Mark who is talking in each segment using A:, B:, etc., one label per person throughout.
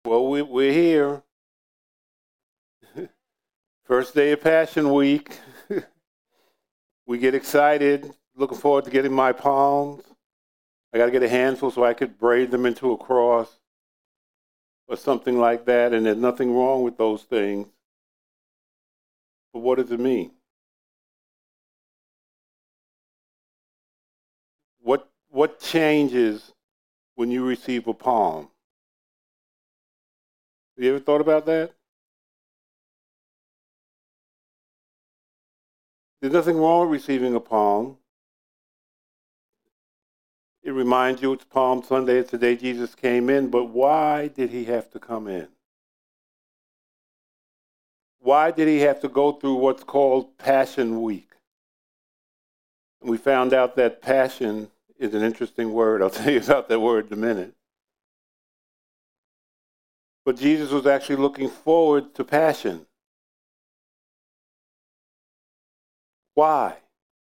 A: Well, we're here. First day of Passion Week. We get excited. Looking forward to getting my palms. I got to get a handful so I could braid them into a cross or something like that. And there's nothing wrong with those things. But what does it mean? What changes when you receive a palm? Have you ever thought about that? There's nothing wrong with receiving a palm. It reminds you it's Palm Sunday, it's the day Jesus came in, but why did he have to come in? Why did he have to go through what's called Passion Week? And we found out that passion is an interesting word. I'll tell you about that word in a minute. But Jesus was actually looking forward to passion. Why?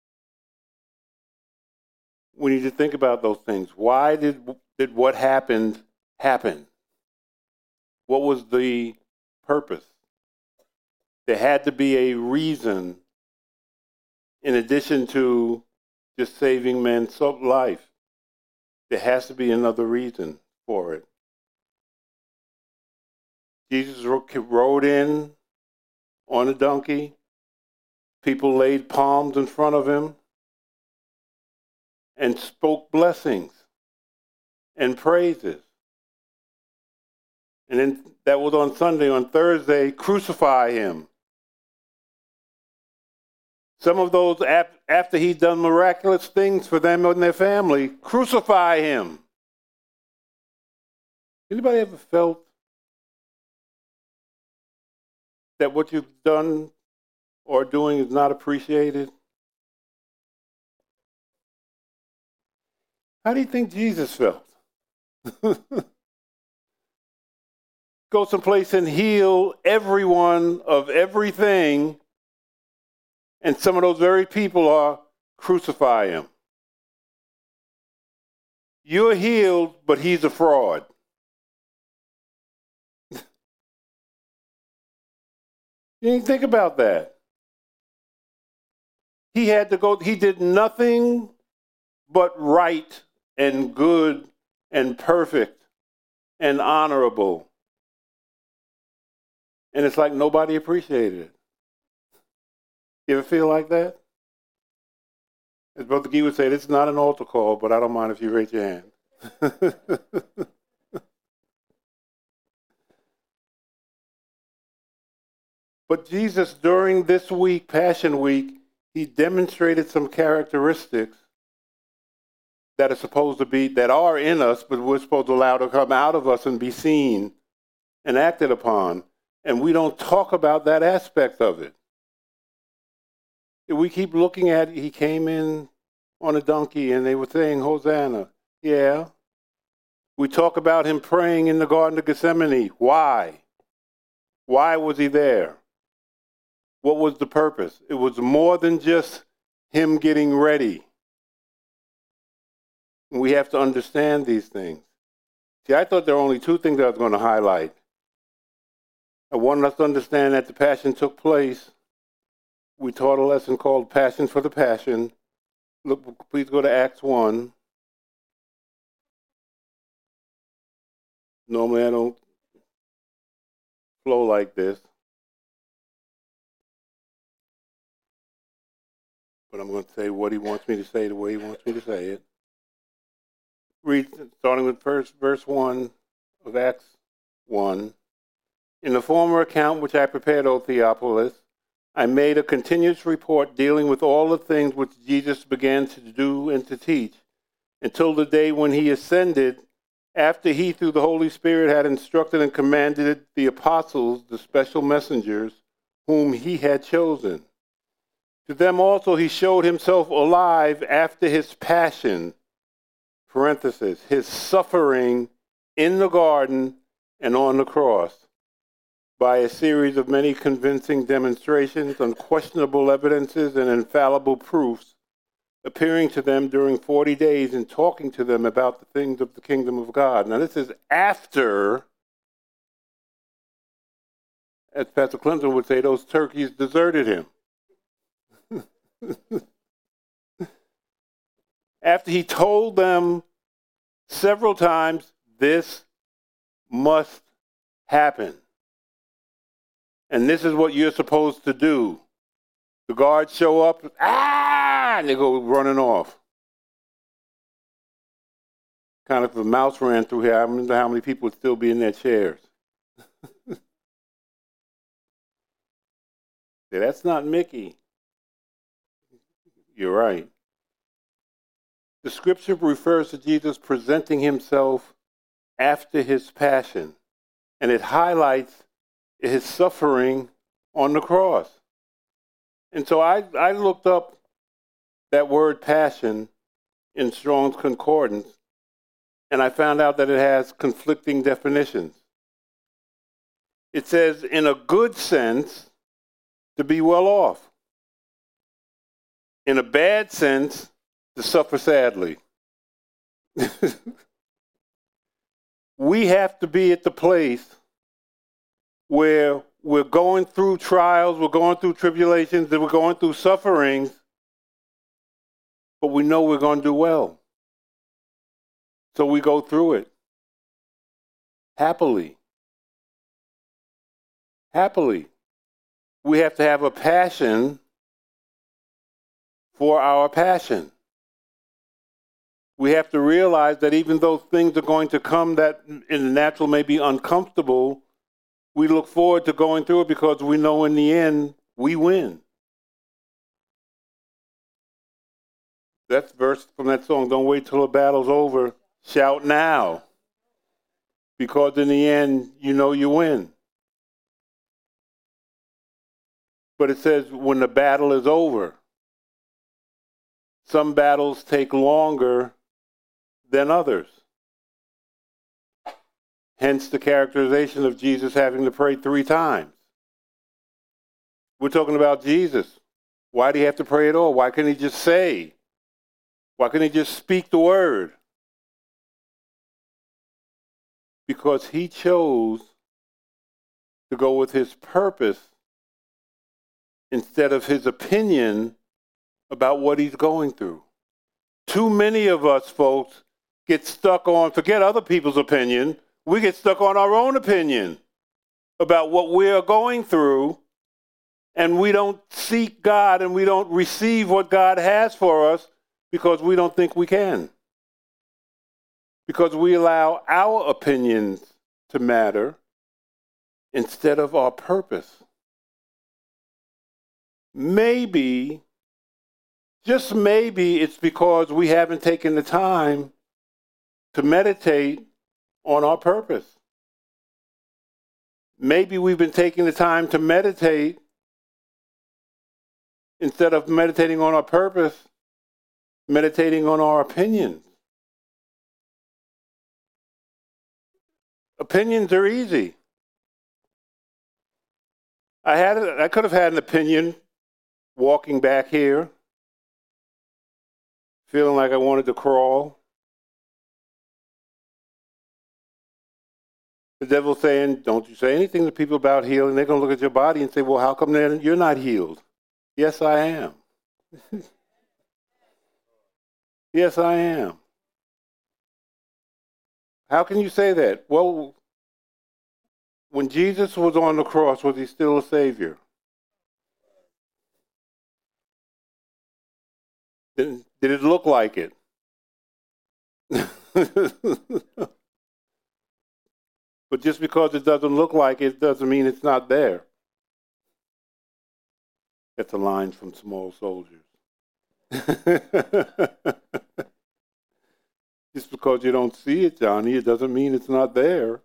A: We need to think about those things. Why did what happened happen? What was the purpose? There had to be a reason in addition to just saving man's life. There has to be another reason for it. Jesus rode in on a donkey. People laid palms in front of him and spoke blessings and praises. And then that was on Sunday. On Thursday, crucify him. Some of those, after he'd done miraculous things for them and their family, crucify him. Anybody ever felt that what you've done or doing is not appreciated? How do you think Jesus felt? Go someplace and heal everyone of everything, and some of those very people are crucify him. You're healed, but he's a fraud. You didn't think about that. He had to go, he did nothing but right and good and perfect and honorable. And it's like nobody appreciated it. You ever feel like that? As Brother Guy would say, this is not an altar call, but I don't mind if you raise your hand. But Jesus, during this week, Passion Week, he demonstrated some characteristics that are in us, but we're supposed to allow to come out of us and be seen and acted upon. And we don't talk about that aspect of it. We keep looking at, he came in on a donkey and they were saying, Hosanna. Yeah. We talk about him praying in the Garden of Gethsemane. Why? Why was he there? What was the purpose? It was more than just him getting ready. We have to understand these things. See, I thought there were only two things I was going to highlight. I wanted us to understand that the Passion took place. We taught a lesson called Passion for the Passion. Look, please go to Acts 1. Normally I don't flow like this, but I'm going to say what he wants me to say the way he wants me to say it. Read, starting with verse 1 of Acts 1. In the former account which I prepared, O Theophilus, I made a continuous report dealing with all the things which Jesus began to do and to teach, until the day when he ascended, after he, through the Holy Spirit, had instructed and commanded the apostles, the special messengers, whom he had chosen. To them also he showed himself alive after his passion, parenthesis, his suffering in the garden and on the cross, by a series of many convincing demonstrations, unquestionable evidences, and infallible proofs, appearing to them during 40 days and talking to them about the things of the kingdom of God. Now, this is after as Pastor Clinton would say, those turkeys deserted him. After he told them several times, this must happen. And this is what you're supposed to do. The guards show up, and they go running off. Kind of if a mouse ran through here, I wonder how many people would still be in their chairs. That's not Mickey. You're right. The scripture refers to Jesus presenting himself after his passion, and it highlights his suffering on the cross. And so I looked up that word passion in Strong's Concordance, and I found out that it has conflicting definitions. It says, in a good sense, to be well off. In a bad sense, to suffer sadly. We have to be at the place where we're going through trials, we're going through tribulations, and we're going through sufferings, but we know we're going to do well. So we go through it happily. Happily. We have to have a passion for our passion. We have to realize that even though things are going to come that in the natural may be uncomfortable, we look forward to going through it because we know in the end we win. That's verse from that song, don't wait till the battle's over, shout now. Because in the end, you know you win. But it says when the battle is over, some battles take longer than others. Hence the characterization of Jesus having to pray 3 times. We're talking about Jesus. Why do you have to pray at all? Why couldn't he just say? Why couldn't he just speak the word? Because he chose to go with his purpose instead of his opinion about what he's going through. Too many of us, folks, get stuck on, forget other people's opinion, we get stuck on our own opinion about what we are going through, and we don't seek God and we don't receive what God has for us because we don't think we can. Because we allow our opinions to matter instead of our purpose. Maybe, just maybe, it's because we haven't taken the time to meditate on our purpose. Maybe we've been taking the time to meditate instead of meditating on our purpose, meditating on our opinions. Opinions are easy. I could have had an opinion walking back here, feeling like I wanted to crawl. The devil's saying, don't you say anything to people about healing. They're going to look at your body and say, well, how come you're not healed? Yes, I am. Yes, I am. How can you say that? Well, when Jesus was on the cross, was he still a Savior? Did it look like it? But just because it doesn't look like it doesn't mean it's not there. That's a line from Small Soldiers. Just because you don't see it, Johnny, it doesn't mean it's not there.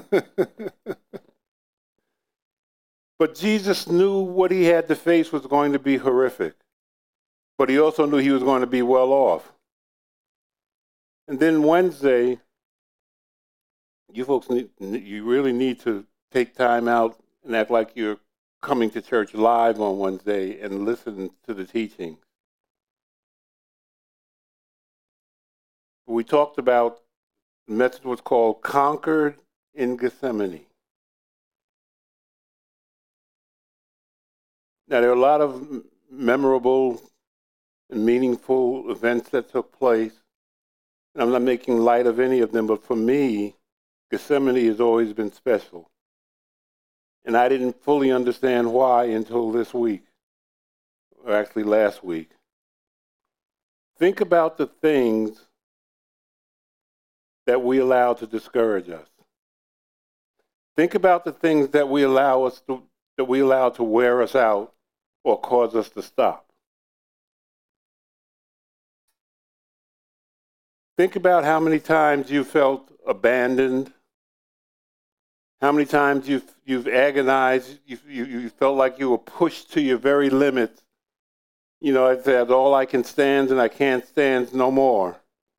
A: But Jesus knew what he had to face was going to be horrific. But he also knew he was going to be well off. And then Wednesday, you folks, you really need to take time out and act like you're coming to church live on Wednesday and listen to the teaching. We talked about, the message was called Conquered in Gethsemane. Now, there are a lot of memorable and meaningful events that took place. And I'm not making light of any of them, but for me, Gethsemane has always been special. And I didn't fully understand why until this week, or actually last week. Think about the things that we allow to discourage us. Think about the things that we allow to wear us out or cause us to stop. Think about how many times you felt abandoned, how many times you've agonized, you felt like you were pushed to your very limits. You know, it says, all I can stand and I can't stand no more.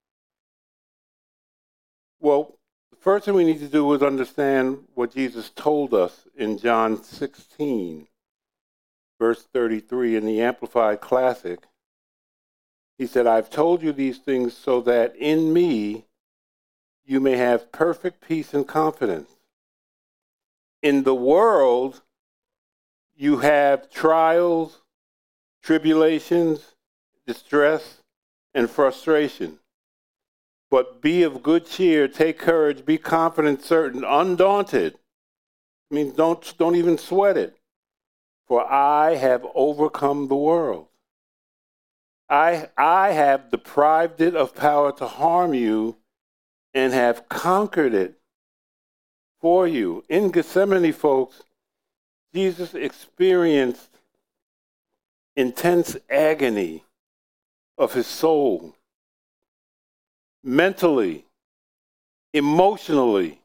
A: Well, the first thing we need to do is understand what Jesus told us in John 16, verse 33 in the Amplified Classic. He said, I've told you these things so that in me you may have perfect peace and confidence. In the world, you have trials, tribulations, distress, and frustration. But be of good cheer, take courage, be confident, certain, undaunted. It means don't even sweat it. For I have overcome the world. I have deprived it of power to harm you and have conquered it for you. In Gethsemane, folks, Jesus experienced intense agony of his soul, mentally, emotionally,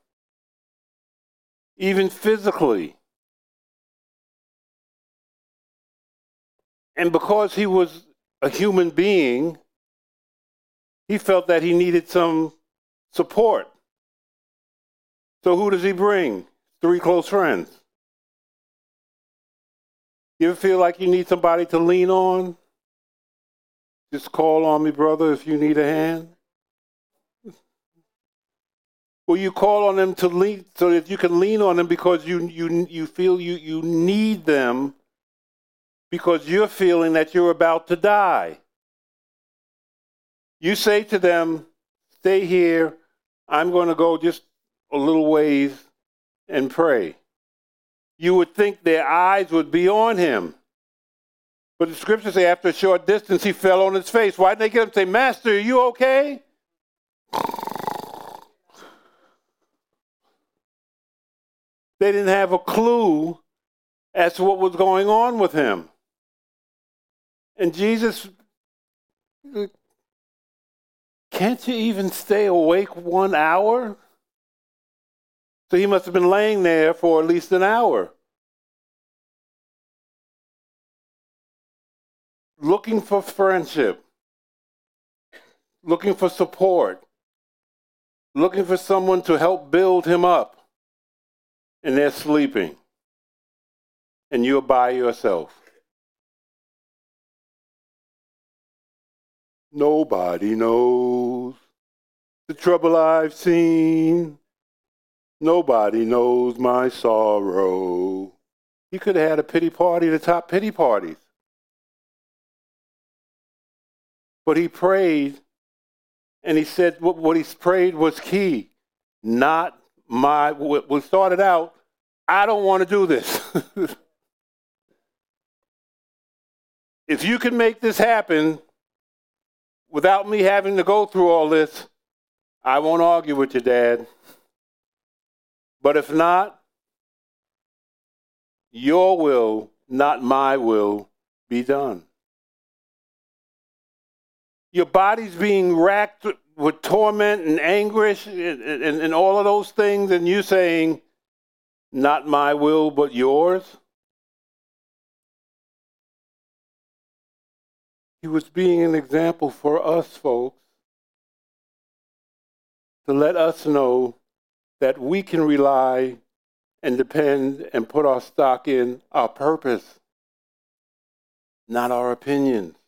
A: even physically. And because he was a human being, he felt that he needed some support. So who does he bring? 3 close friends. You ever feel like you need somebody to lean on? Just call on me, brother, if you need a hand. Well, you call on them to lean so that you can lean on them because you feel you need them because you're feeling that you're about to die. You say to them, stay here, I'm going to go just a little ways and pray. You would think their eyes would be on him. But the scriptures say after a short distance, he fell on his face. Why didn't they get him and say, Master, are you okay? They didn't have a clue as to what was going on with him. And Jesus, can't you even stay awake 1 hour? So he must have been laying there for at least an hour, looking for friendship, looking for support, looking for someone to help build him up. And they're sleeping. And you're by yourself. Nobody knows the trouble I've seen. Nobody knows my sorrow. He could have had a pity party to top pity parties. But he prayed, and he said what he prayed was key. Not my, what started out, I don't want to do this. If you can make this happen without me having to go through all this, I won't argue with you, Dad. But if not, your will, not my will, be done. Your body's being racked with torment and anguish and all of those things, and you saying, not my will, but yours. He was being an example for us, folks, to let us know that we can rely and depend and put our stock in our purpose, not our opinions.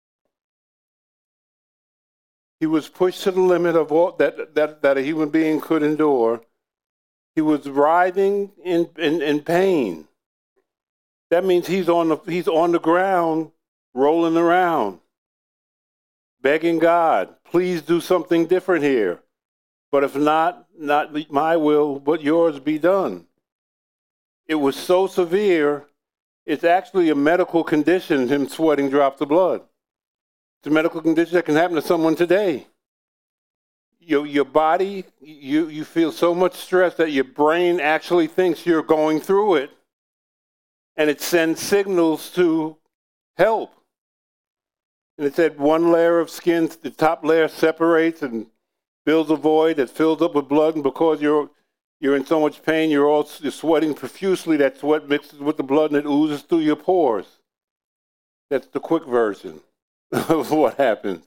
A: He was pushed to the limit of all that a human being could endure. He was writhing in pain That means he's on the ground, rolling around, begging God, please do something different here. But if not my will, but yours be done. It was so severe, it's actually a medical condition, him sweating drops of blood. It's a medical condition that can happen to someone today. Your body, you feel so much stress that your brain actually thinks you're going through it, and it sends signals to help. And it said one layer of skin, the top layer separates and builds a void that fills up with blood, and because you're in so much pain, you're sweating profusely. That sweat mixes with the blood and it oozes through your pores. That's the quick version of what happens.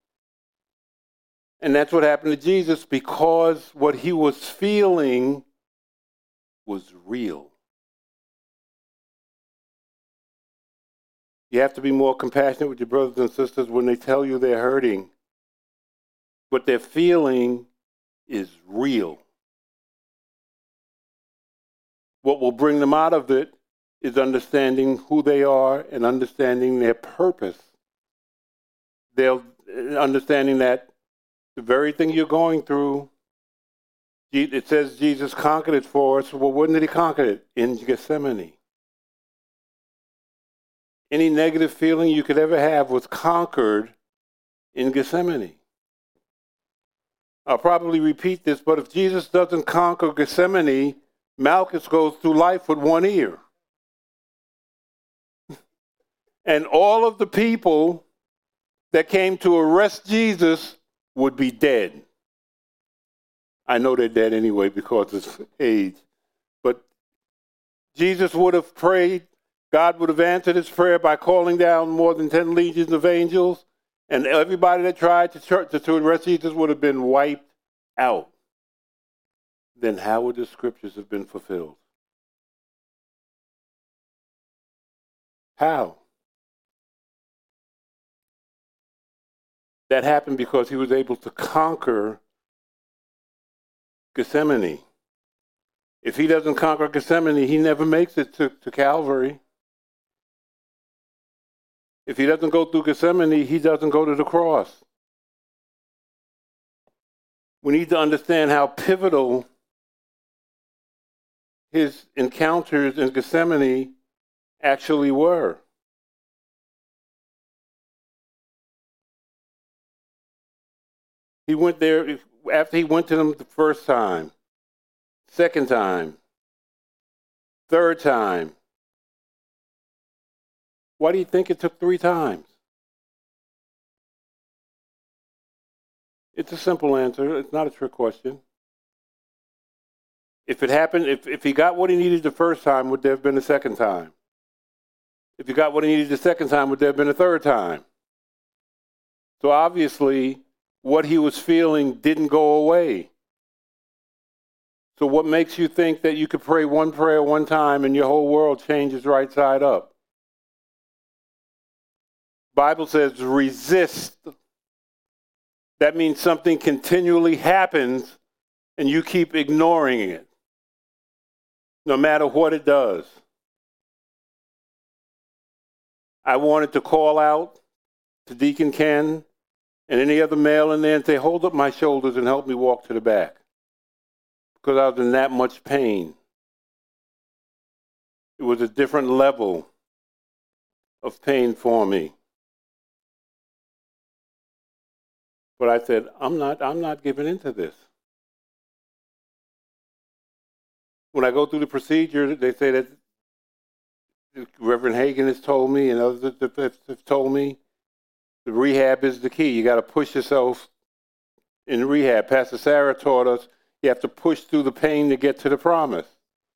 A: And that's what happened to Jesus, because what he was feeling was real. You have to be more compassionate with your brothers and sisters when they tell you they're hurting. What they're feeling is real. What will bring them out of it is understanding who they are and understanding their purpose. They'll understanding that the very thing you're going through, it says Jesus conquered it for us. Well, when did he conquer it? In Gethsemane. Any negative feeling you could ever have was conquered in Gethsemane. I'll probably repeat this, but if Jesus doesn't conquer Gethsemane, Malchus goes through life with one ear. And all of the people that came to arrest Jesus would be dead. I know they're dead anyway because of age. But Jesus would have prayed. God would have answered his prayer by calling down more than 10 legions of angels. And everybody that tried to arrest Jesus would have been wiped out. Then how would the scriptures have been fulfilled? How? That happened because he was able to conquer Gethsemane. If he doesn't conquer Gethsemane, he never makes it to Calvary. If he doesn't go through Gethsemane, he doesn't go to the cross. We need to understand how pivotal his encounters in Gethsemane actually were. He went there after he went to them the first time, second time, third time. Why do you think it took 3 times? It's a simple answer. It's not a trick question. If it happened, if he got what he needed the first time, would there have been a second time? If he got what he needed the second time, would there have been a third time? So obviously, what he was feeling didn't go away. So what makes you think that you could pray one prayer one time and your whole world changes right side up? Bible says resist. That means something continually happens and you keep ignoring it, no matter what it does. I wanted to call out to Deacon Ken and any other male in there and say, hold up my shoulders and help me walk to the back. Because I was in that much pain. It was a different level of pain for me. But I said, I'm not giving into this. When I go through the procedure, they say that Reverend Hagen has told me and others have told me, the rehab is the key. You got to push yourself in rehab. Pastor Sarah taught us you have to push through the pain to get to the promise.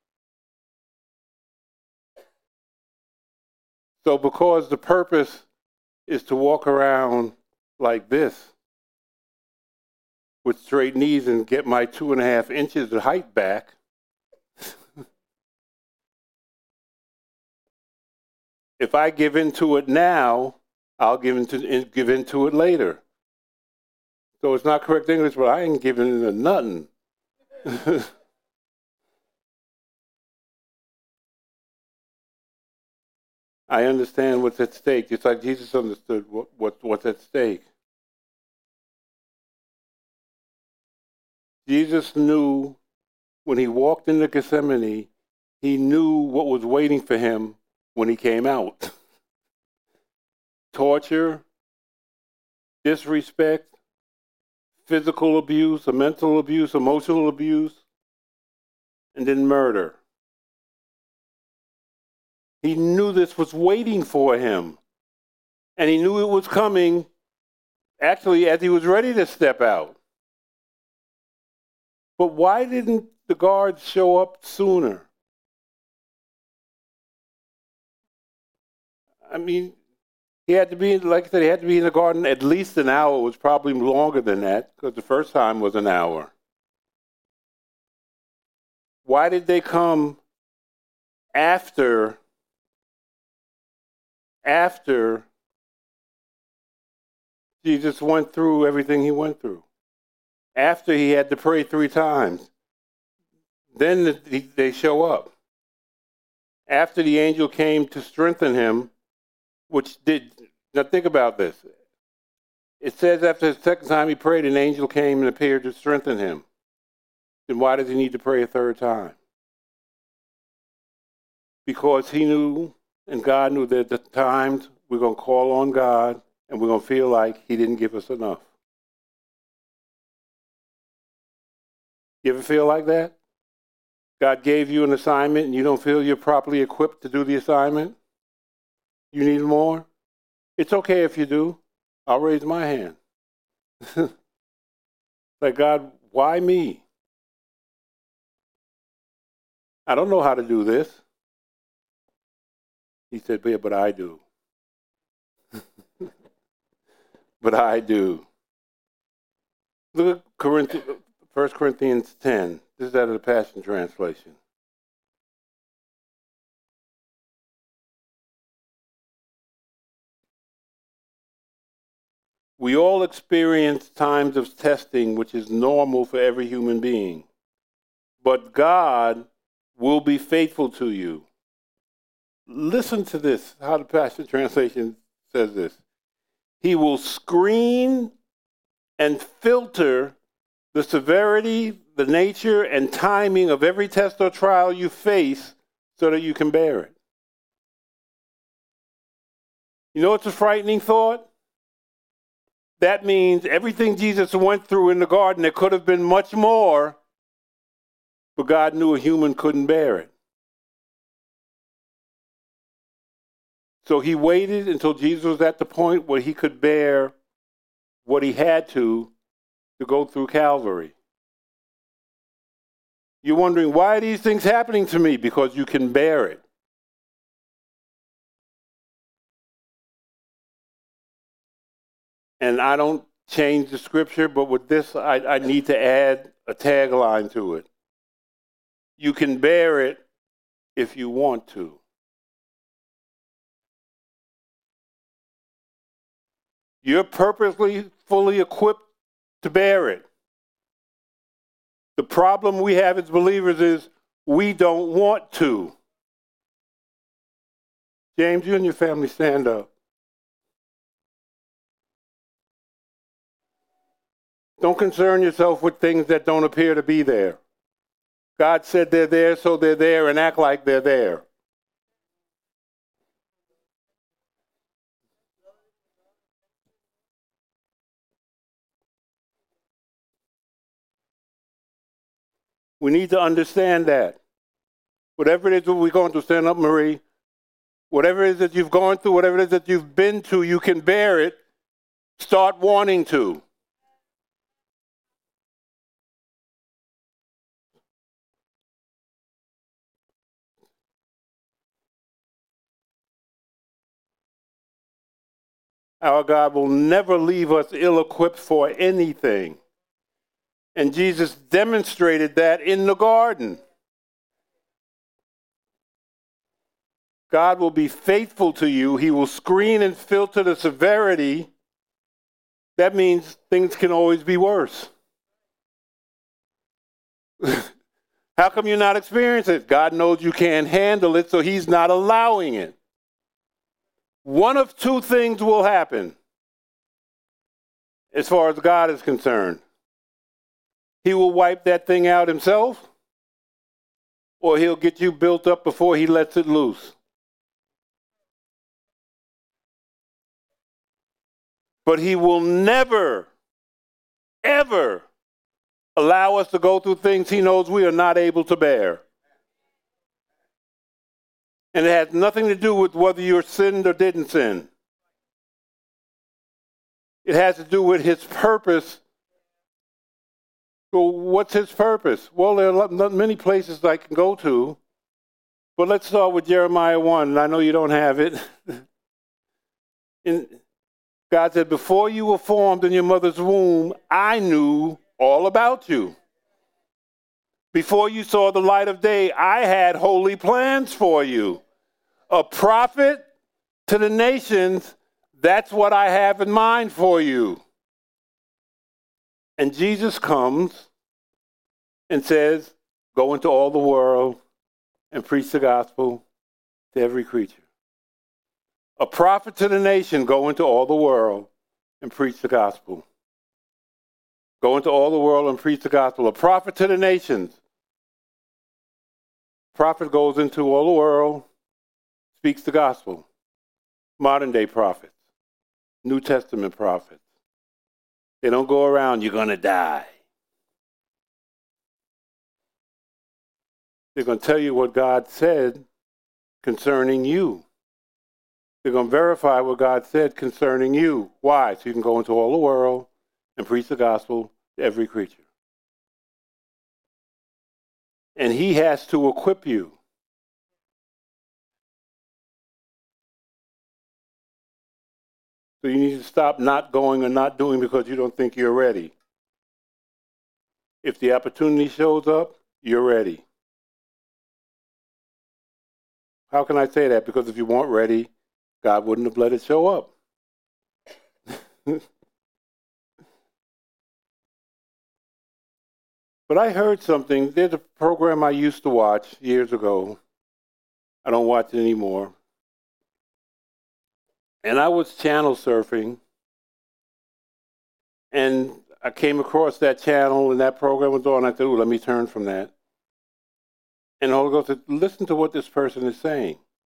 A: So because the purpose is to walk around like this with straight knees and get my 2.5 inches of height back, if I give into it now, I'll give into it later. So it's not correct English, but I ain't giving into nothing. I understand what's at stake, just like Jesus understood what's at stake. Jesus knew when he walked into Gethsemane, he knew what was waiting for him when he came out. Torture, disrespect, physical abuse, mental abuse, emotional abuse, and then murder. He knew this was waiting for him. And he knew it was coming, actually, as he was ready to step out. But why didn't the guards show up sooner? I mean, he had to be, like I said, he had to be in the garden at least an hour. It was probably longer than that, because the first time was an hour. Why did they come after Jesus went through everything he went through? After he had to pray 3 times. Then they show up. After the angel came to strengthen him, now think about this. It says after the second time he prayed, an angel came and appeared to strengthen him. Then why does he need to pray a 3rd time? Because he knew, and God knew, that at times we're going to call on God and we're going to feel like he didn't give us enough. You ever feel like that? God gave you an assignment and you don't feel you're properly equipped to do the assignment? You need more? It's okay if you do. I'll raise my hand. Like, God, why me? I don't know how to do this. He said, yeah, but I do. But I do. Look at 1 Corinthians 10. This is out of the Passion Translation. We all experience times of testing, which is normal for every human being. But God will be faithful to you. Listen to this, how the Passion Translation says this. He will screen and filter the severity, the nature, and timing of every test or trial you face so that you can bear it. You know what's a frightening thought? That means everything Jesus went through in the garden, there could have been much more, but God knew a human couldn't bear it. So he waited until Jesus was at the point where he could bear what he had to go through Calvary. You're wondering, why are these things happening to me? Because you can bear it. And I don't change the scripture, but with this, I need to add a tagline to it. You can bear it if you want to. You're purposely fully equipped to bear it. The problem we have as believers is we don't want to. James, you and your family stand up. Don't concern yourself with things that don't appear to be there. God said they're there, so they're there, and act like they're there. We need to understand that. Whatever it is that we're going to, stand up, Marie. Whatever it is that you've gone through, whatever it is that you've been to, you can bear it. Start wanting to. Our God will never leave us ill-equipped for anything. And Jesus demonstrated that in the garden. God will be faithful to you. He will screen and filter the severity. That means things can always be worse. How come you're not experiencing it? God knows you can't handle it, so he's not allowing it. One of two things will happen as far as God is concerned. He will wipe that thing out himself, or he'll get you built up before he lets it loose. But he will never, ever allow us to go through things he knows we are not able to bear. And it has nothing to do with whether you sinned or didn't sin. It has to do with his purpose. So what's his purpose? Well, there are many places I can go to, but let's start with Jeremiah 1, and I know you don't have it. God said, before you were formed in your mother's womb, I knew all about you. Before you saw the light of day, I had holy plans for you. A prophet to the nations, that's what I have in mind for you. And Jesus comes and says, go into all the world and preach the gospel to every creature. A prophet to the nation, go into all the world and preach the gospel. Go into all the world and preach the gospel. A prophet to the nations. Prophet goes into all the world, speaks the gospel. Modern day prophets, New Testament prophets. They don't go around, you're going to die. They're going to tell you what God said concerning you. They're going to verify what God said concerning you. Why? So you can go into all the world and preach the gospel to every creature. And he has to equip you. So you need to stop not going or not doing because you don't think you're ready. If the opportunity shows up, you're ready. How can I say that? Because if you weren't ready, God wouldn't have let it show up. But I heard something. There's a program I used to watch years ago. I don't watch it anymore. And I was channel surfing. And I came across that channel and that program was on. I said, let me turn from that. And the Holy Ghost said, listen to what this person is saying.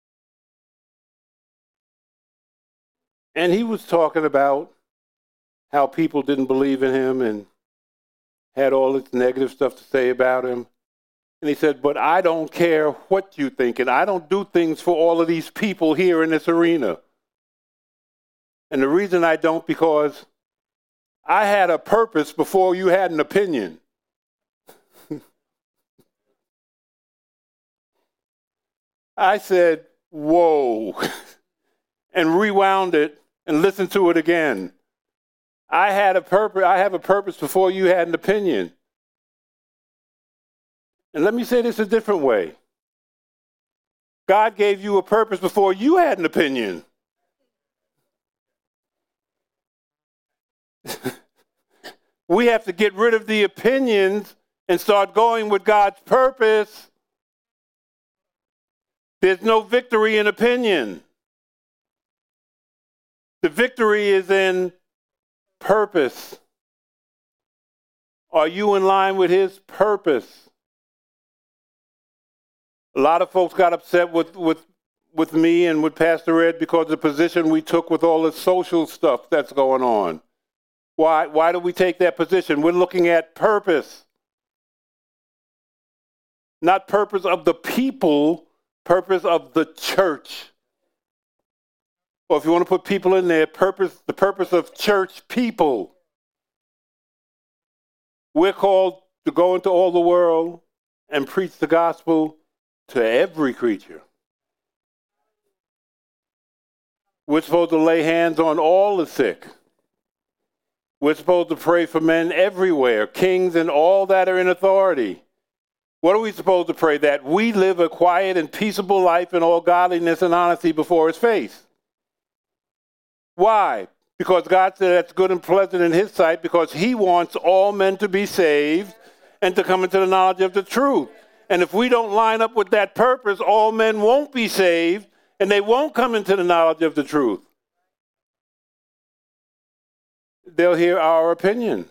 A: And he was talking about how people didn't believe in him and had all this negative stuff to say about him. And he said, but I don't care what you think, and I don't do things for all of these people here in this arena. And the reason I don't, because I had a purpose before you had an opinion. I said, whoa, and rewound it and listened to it again. I have a purpose before you had an opinion. And let me say this a different way. God gave you a purpose before you had an opinion. We have to get rid of the opinions and start going with God's purpose. There's no victory in opinion. The victory is in purpose. Are you in line with his purpose? A lot of folks got upset with me and with Pastor Ed because of the position we took with all the social stuff that's going on. Why do we take that position? We're looking at purpose. Not purpose of the people, purpose of the church. Or if you want to put people in there, the purpose of church people. We're called to go into all the world and preach the gospel to every creature. We're supposed to lay hands on all the sick. We're supposed to pray for men everywhere, kings and all that are in authority. What are we supposed to pray? That we live a quiet and peaceable life in all godliness and honesty before his face. Why? Because God said that's good and pleasant in his sight, because he wants all men to be saved and to come into the knowledge of the truth. And if we don't line up with that purpose, all men won't be saved And they won't come into the knowledge of the truth. They'll hear our opinion.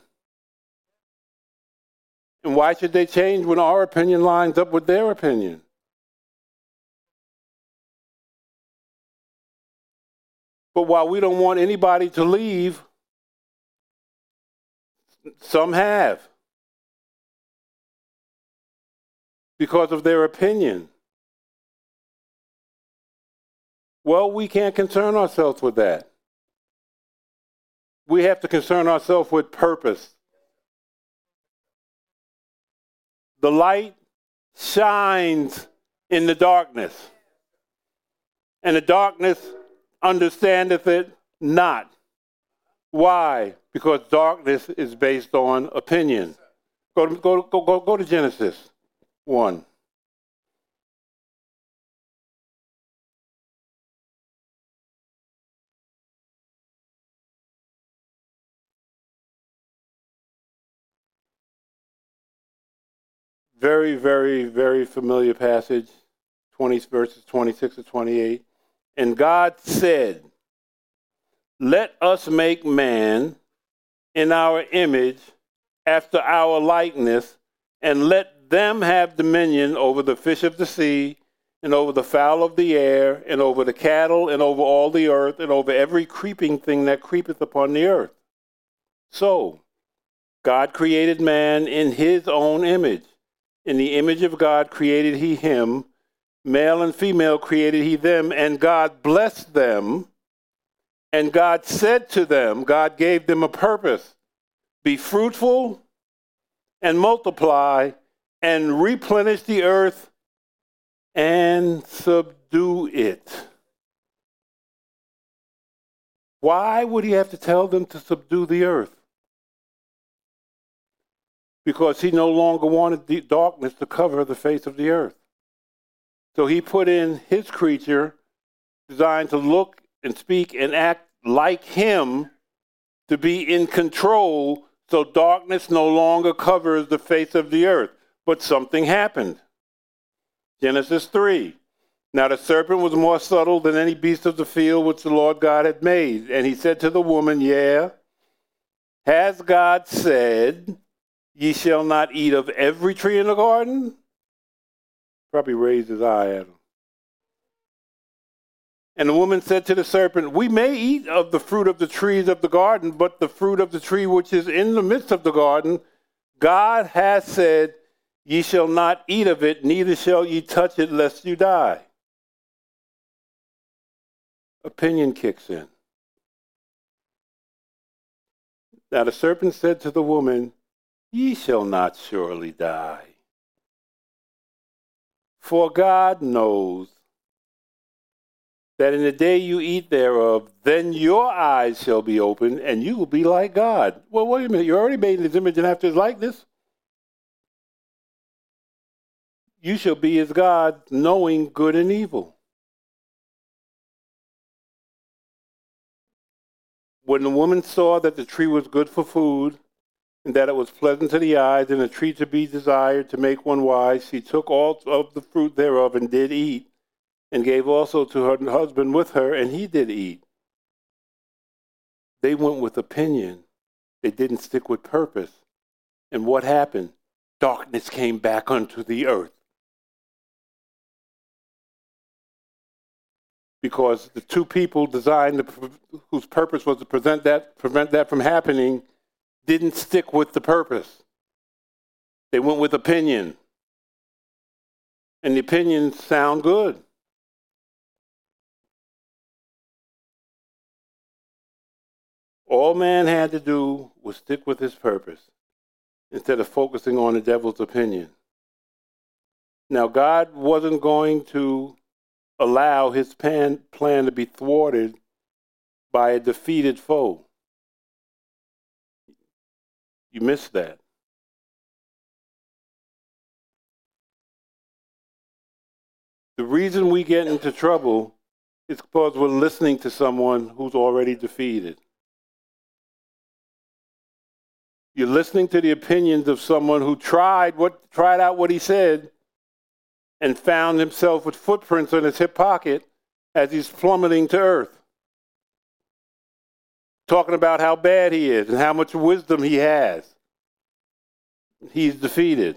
A: And why should they change when our opinion lines up with their opinion? But while we don't want anybody to leave, some have. Because of their opinion. Well, we can't concern ourselves with that. We have to concern ourselves with purpose. The light shines in the darkness, and the darkness understandeth it not. Why? Because darkness is based on opinion. Go to Genesis 1. Very, very, very familiar passage, verses 26 to 28. And God said, let us make man in our image, after our likeness, and let them have dominion over the fish of the sea, and over the fowl of the air, and over the cattle, and over all the earth, and over every creeping thing that creepeth upon the earth. So, God created man in his own image. In the image of God created he him, male and female created he them, and God blessed them. And God said to them, God gave them a purpose: be fruitful and multiply and replenish the earth and subdue it. Why would he have to tell them to subdue the earth? Because he no longer wanted the darkness to cover the face of the earth. So he put in his creature designed to look and speak and act like him, to be in control, so darkness no longer covers the face of the earth. But something happened. Genesis 3. Now the serpent was more subtle than any beast of the field which the Lord God had made. And he said to the woman, has God said, ye shall not eat of every tree in the garden? Probably raised his eye at him. And the woman said to the serpent, we may eat of the fruit of the trees of the garden, but the fruit of the tree which is in the midst of the garden, God has said, ye shall not eat of it, neither shall ye touch it, lest you die. Opinion kicks in. Now the serpent said to the woman, ye shall not surely die. For God knows that in the day you eat thereof, then your eyes shall be opened, and you will be like God. Well, wait a minute, you're already made in his image and after his likeness. You shall be as God, knowing good and evil. When the woman saw that the tree was good for food, and that it was pleasant to the eyes, and a tree to be desired to make one wise, she took all of the fruit thereof and did eat, and gave also to her husband with her, and he did eat. They went with opinion. They didn't stick with purpose. And what happened? Darkness came back unto the earth. Because the two people designed whose purpose was to prevent that from happening didn't stick with the purpose. They went with opinion. And the opinions sound good. All man had to do was stick with his purpose instead of focusing on the devil's opinion. Now, God wasn't going to allow his plan to be thwarted by a defeated foe. You missed that. The reason we get into trouble is because we're listening to someone who's already defeated. You're listening to the opinions of someone who tried out what he said and found himself with footprints on his hip pocket as he's plummeting to earth, talking about how bad he is and how much wisdom he has. He's defeated.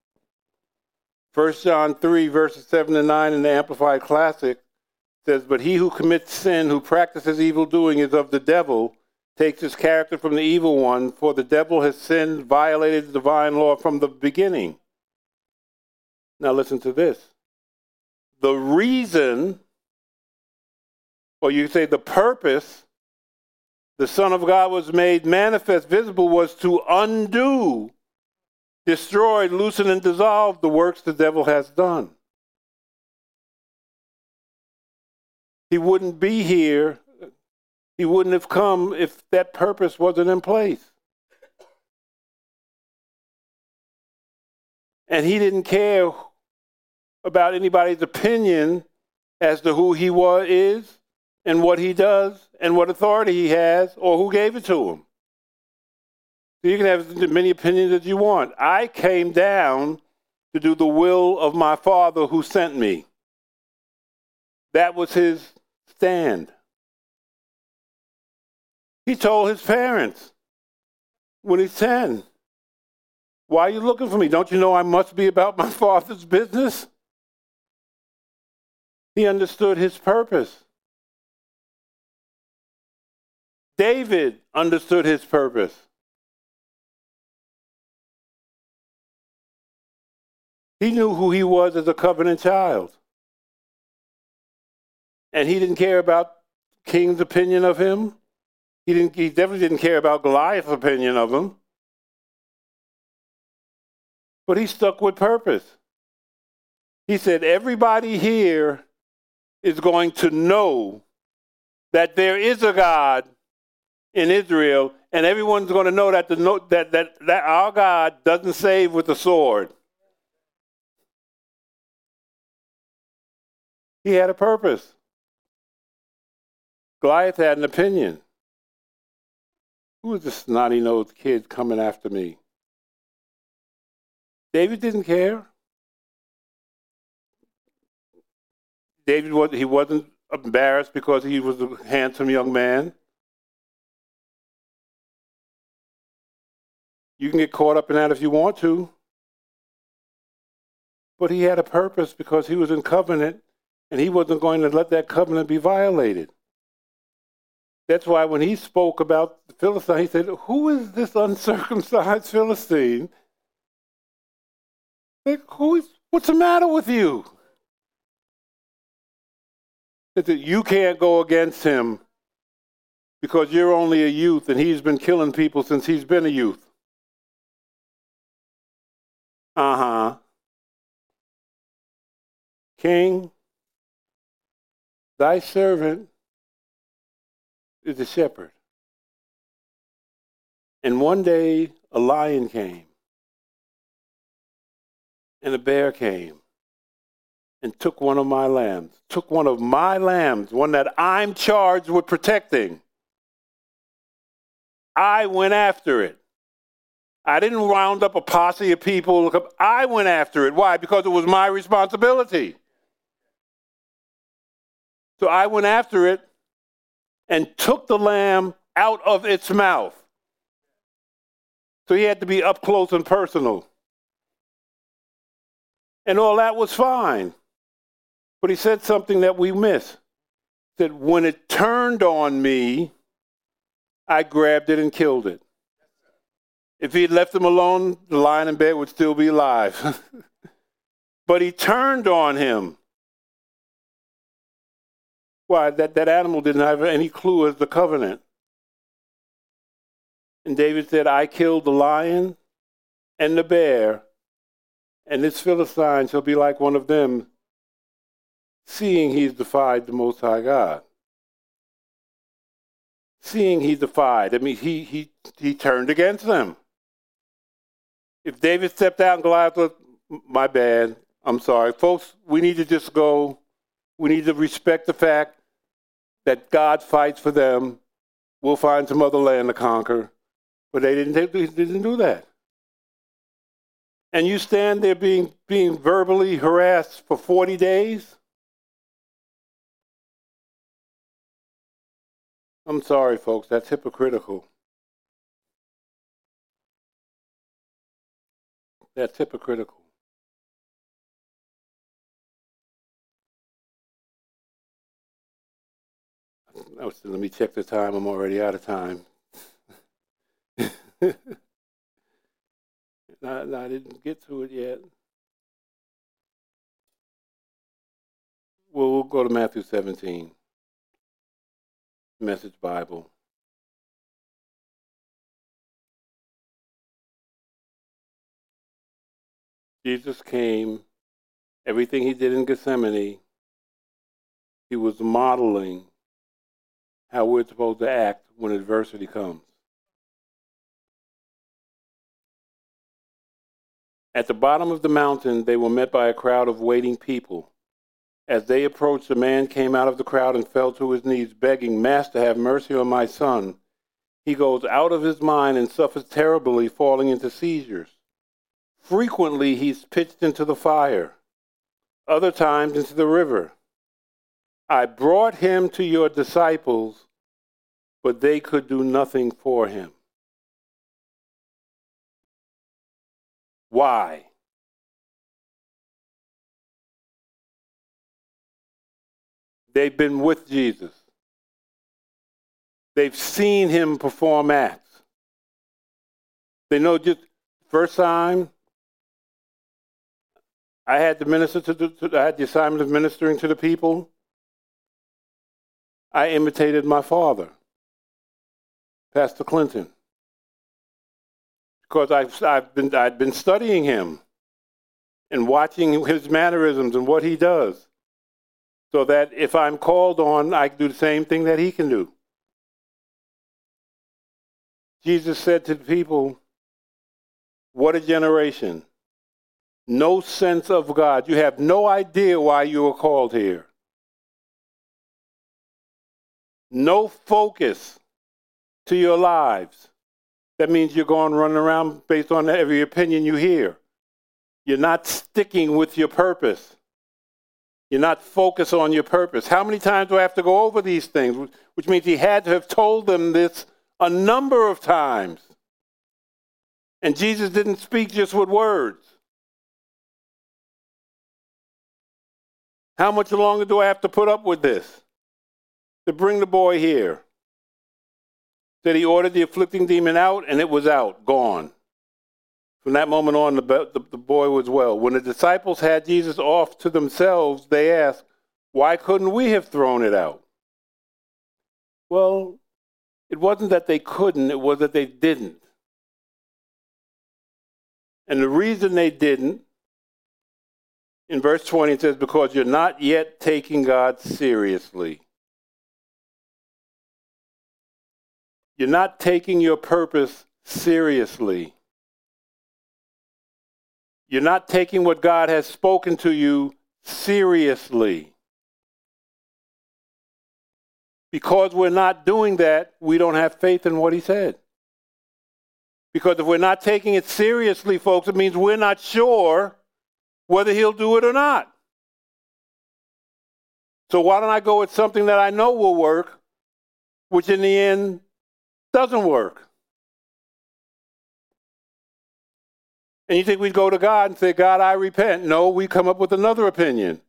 A: 1 John 3, verses 7 and 9 in the Amplified Classic says, "But he who commits sin, who practices evil doing, is of the devil, takes his character from the evil one, for the devil has sinned, violated the divine law from the beginning." Now listen to this. The reason, or you say the purpose, the Son of God was made manifest, visible, was to undo, destroy, loosen, and dissolve the works the devil has done. He wouldn't be here. He wouldn't have come if that purpose wasn't in place. And he didn't care about anybody's opinion as to who he is and what he does and what authority he has or who gave it to him. So you can have as many opinions as you want. I came down to do the will of my Father who sent me. That was his stand. He told his parents when he's 10, "Why are you looking for me? Don't you know I must be about my Father's business?" He understood his purpose. David understood his purpose. He knew who he was as a covenant child. And he didn't care about king's opinion of him. He definitely didn't care about Goliath's opinion of him. But he stuck with purpose. He said, everybody here is going to know that there is a God in Israel, and everyone's going to know that that our God doesn't save with a sword. He had a purpose. Goliath had an opinion. Who is this snotty-nosed kid coming after me? David didn't care. David wasn't embarrassed because he was a handsome young man. You can get caught up in that if you want to. But he had a purpose because he was in covenant, and he wasn't going to let that covenant be violated. That's why when he spoke about the Philistine, he said, "Who is this uncircumcised Philistine? Like, what's the matter with you?" He said, "You can't go against him because you're only a youth, and he's been killing people since he's been a youth." King, thy servant is a shepherd. And one day a lion came, and a bear came, and took one of my lambs, one that I'm charged with protecting. I went after it. I didn't round up a posse of people. I went after it. Why? Because it was my responsibility. So I went after it and took the lamb out of its mouth. So he had to be up close and personal. And all that was fine. But he said something that we miss. He said, when it turned on me, I grabbed it and killed it. If he had left him alone, the lion and bear would still be alive. But he turned on him. Why? That animal didn't have any clue as the covenant. And David said, I killed the lion and the bear, and this Philistine shall be like one of them, seeing he's defied the Most High God. Seeing he defied, I mean, he turned against them. If David stepped out and Goliath was, my bad, I'm sorry. Folks, we need to just go. We need to respect the fact that God fights for them. We'll find some other land to conquer. But they didn't do that. And you stand there being verbally harassed for 40 days? I'm sorry, folks, that's hypocritical. That's hypocritical. Let me check the time. I'm already out of time. I didn't get to it yet. Well, we'll go to Matthew 17, Message Bible. Jesus came, everything he did in Gethsemane, he was modeling how we're supposed to act when adversity comes. At the bottom of the mountain, they were met by a crowd of waiting people. As they approached, a man came out of the crowd and fell to his knees, begging, "Master, have mercy on my son. He goes out of his mind and suffers terribly, falling into seizures. Frequently, he's pitched into the fire, other times into the river. I brought him to your disciples, but they could do nothing for him." Why? They've been with Jesus. They've seen him perform acts. They know just first time I had to I had the assignment of ministering to the people. I imitated my father, Pastor Clinton, because I'd been studying him and watching his mannerisms and what he does, so that if I'm called on, I can do the same thing that he can do. Jesus said to the people, "What a generation. No sense of God. You have no idea why you were called here. No focus to your lives." That means you're going running around based on every opinion you hear. You're not sticking with your purpose. You're not focused on your purpose. How many times do I have to go over these things? Which means he had to have told them this a number of times. And Jesus didn't speak just with words. How much longer do I have to put up with this? To bring the boy here. That he ordered the afflicting demon out, and it was out, gone. From that moment on, the boy was well. When the disciples had Jesus off to themselves, they asked, "Why couldn't we have thrown it out?" Well, it wasn't that they couldn't, it was that they didn't. And the reason they didn't, in verse 20, it says, because you're not yet taking God seriously. You're not taking your purpose seriously. You're not taking what God has spoken to you seriously. Because we're not doing that, we don't have faith in what he said. Because if we're not taking it seriously, folks, it means we're not sure whether he'll do it or not. So why don't I go with something that I know will work, which in the end doesn't work? And you think we'd go to God and say, "God, I repent." No, we come up with another opinion.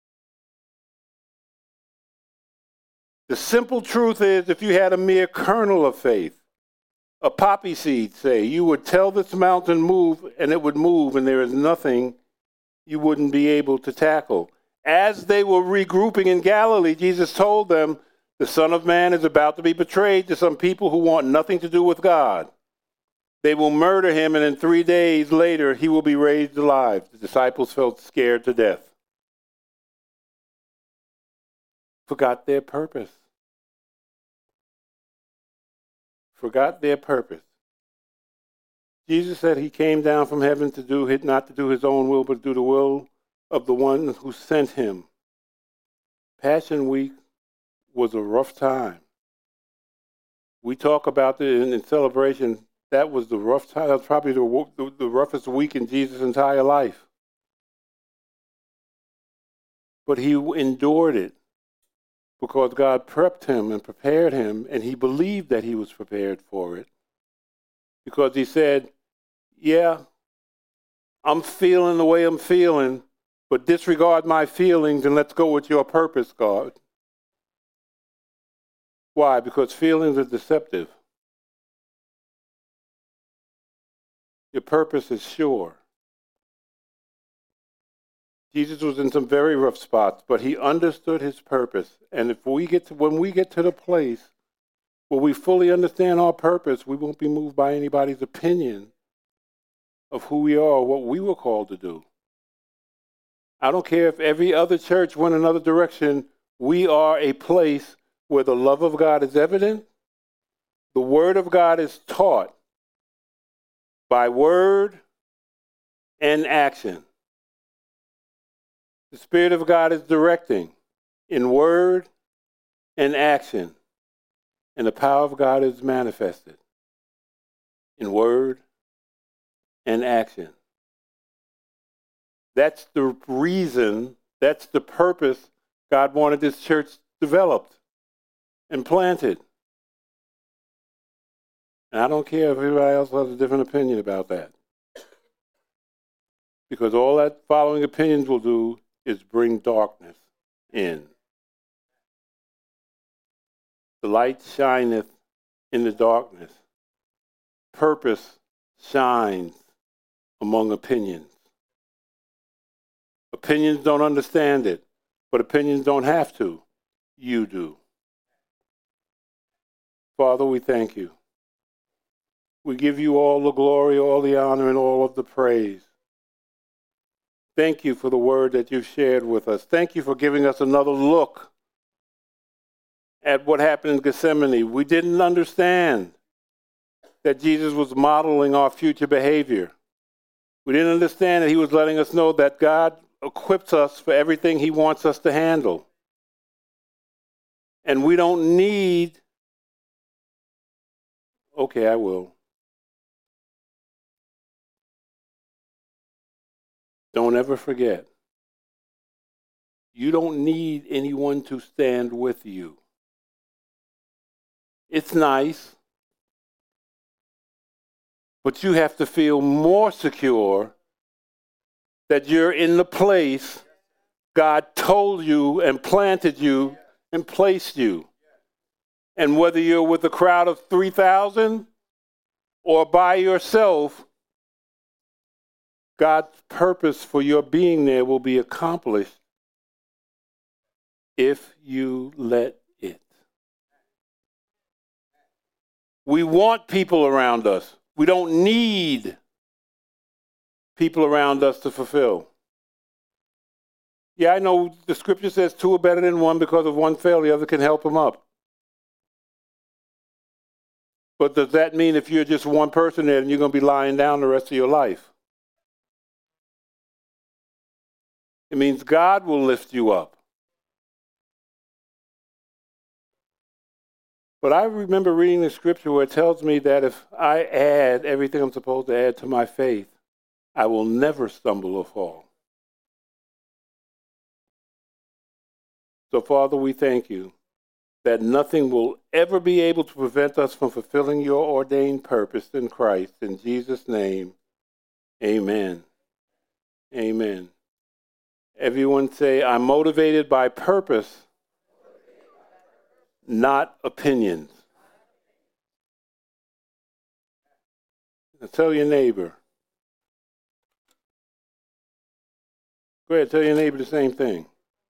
A: The simple truth is, if you had a mere kernel of faith, a poppy seed, say, you would tell this mountain move, and it would move, and there is nothing you wouldn't be able to tackle. As they were regrouping in Galilee, Jesus told them, the Son of Man is about to be betrayed to some people who want nothing to do with God. They will murder him, and in 3 days later, he will be raised alive. The disciples felt scared to death. Forgot their purpose. Forgot their purpose. Jesus said he came down from heaven to do not to do his own will, but to do the will of the one who sent him. Passion Week was a rough time. We talk about it in celebration. That was the rough time. That was probably the roughest week in Jesus' entire life. But he endured it because God prepped him and prepared him, and he believed that he was prepared for it. Because he said, yeah, I'm feeling the way I'm feeling, but disregard my feelings and let's go with your purpose, God. Why? Because feelings are deceptive. Your purpose is sure. Jesus was in some very rough spots, but he understood his purpose. And when we get to the place where we fully understand our purpose, we won't be moved by anybody's opinion of who we are or what we were called to do. I don't care if every other church went another direction. We are a place where the love of God is evident. The word of God is taught by word and action. The Spirit of God is directing in word and action. And the power of God is manifested in word and action. That's the reason, that's the purpose God wanted this church developed and planted. And I don't care if everybody else has a different opinion about that. Because all that following opinions will do is bring darkness in. The light shineth in the darkness. Purpose shines among opinions. Opinions don't understand it, but opinions don't have to. You do. Father, we thank you. We give you all the glory, all the honor, and all of the praise. Thank you for the word that you've shared with us. Thank you for giving us another look at what happened in Gethsemane. We didn't understand that Jesus was modeling our future behavior. We didn't understand that he was letting us know that God equips us for everything he wants us to handle. And we don't need, okay, I will. Don't ever forget, you don't need anyone to stand with you. It's nice, but you have to feel more secure that you're in the place God told you and planted you and placed you. And whether you're with a crowd of 3,000 or by yourself, God's purpose for your being there will be accomplished if you let it. We want people around us. We don't need people around us to fulfill. Yeah, I know the scripture says two are better than one because if one fails, the other can help them up. But does that mean if you're just one person there, then you're going to be lying down the rest of your life? It means God will lift you up. But I remember reading the scripture where it tells me that if I add everything I'm supposed to add to my faith, I will never stumble or fall. So, Father, we thank you that nothing will ever be able to prevent us from fulfilling your ordained purpose in Christ. In Jesus' name, amen. Amen. Everyone say, I'm motivated by purpose, not opinions. Now tell your neighbor. Go ahead, tell your neighbor the same thing.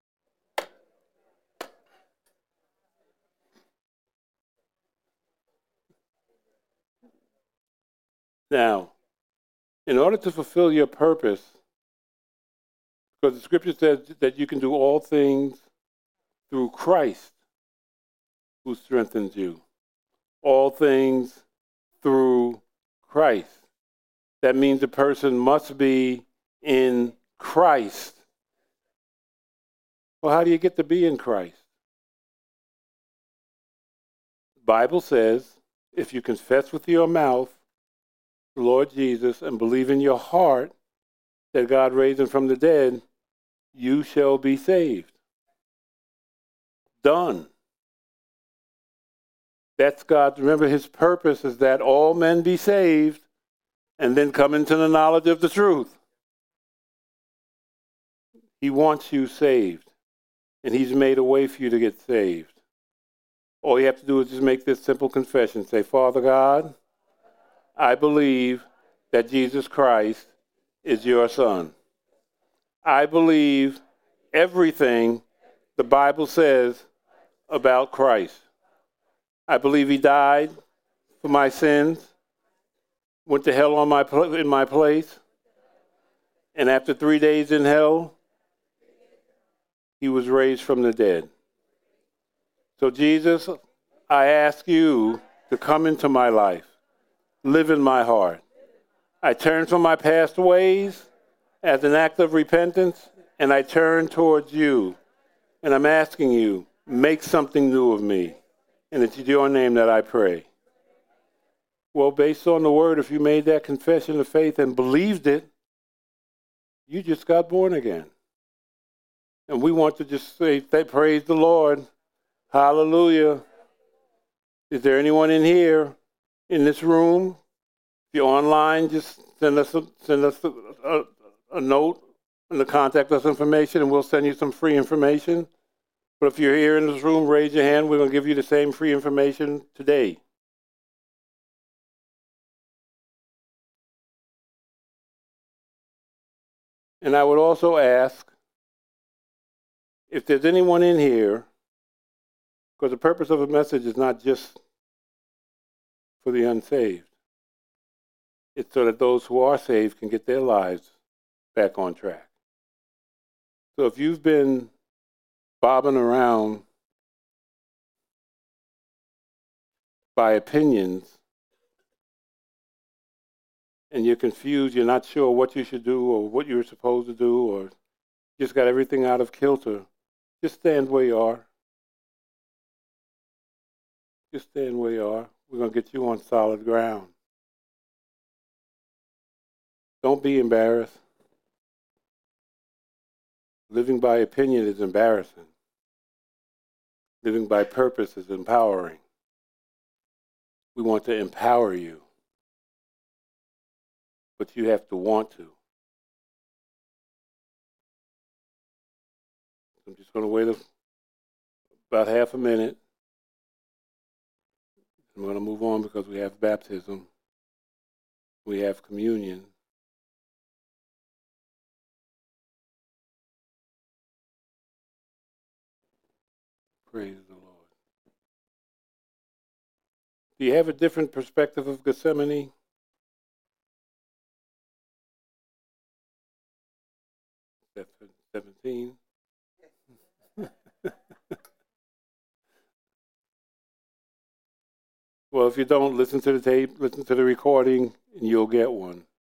A: Now, in order to fulfill your purpose, because the scripture says that you can do all things through Christ who strengthens you. All things through Christ. That means a person must be in Christ. Well, how do you get to be in Christ? The Bible says, if you confess with your mouth the Lord Jesus and believe in your heart that God raised him from the dead, you shall be saved. done. That's God. Remember, his purpose is that all men be saved and then come into the knowledge of the truth. He wants you saved, and he's made a way for you to get saved. All you have to do is just make this simple confession. Say, Father God, I believe that Jesus Christ is your Son. I believe everything the Bible says about Christ. I believe he died for my sins, went to hell in my place, and after 3 days in hell, he was raised from the dead. So Jesus, I ask you to come into my life, live in my heart. I turn from my past ways as an act of repentance, and I turn towards you. And I'm asking you, make something new of me. And it's in your name that I pray. Well, based on the word, if you made that confession of faith and believed it, you just got born again. And we want to just say, praise the Lord. Hallelujah. Is there anyone in here, in this room? If you're online, just send us a note and the contact us information, and we'll send you some free information. But if you're here in this room, raise your hand. We're going to give you the same free information today. And I would also ask if there's anyone in here, because the purpose of a message is not just for the unsaved. It's so that those who are saved can get their lives back on track. So if you've been bobbing around by opinions and you're confused, you're not sure what you should do or what you're supposed to do, or just got everything out of kilter, just stand where you are. Just stand where you are. We're going to get you on solid ground. Don't be embarrassed. Living by opinion is embarrassing. Living by purpose is empowering. We want to empower you. But you have to want to. I'm just going to wait about half a minute. I'm going to move on because we have baptism. We have communion. Praise the Lord. Do you have a different perspective of Gethsemane? That's 17. Well, if you don't, listen to the tape, listen to the recording, and you'll get one.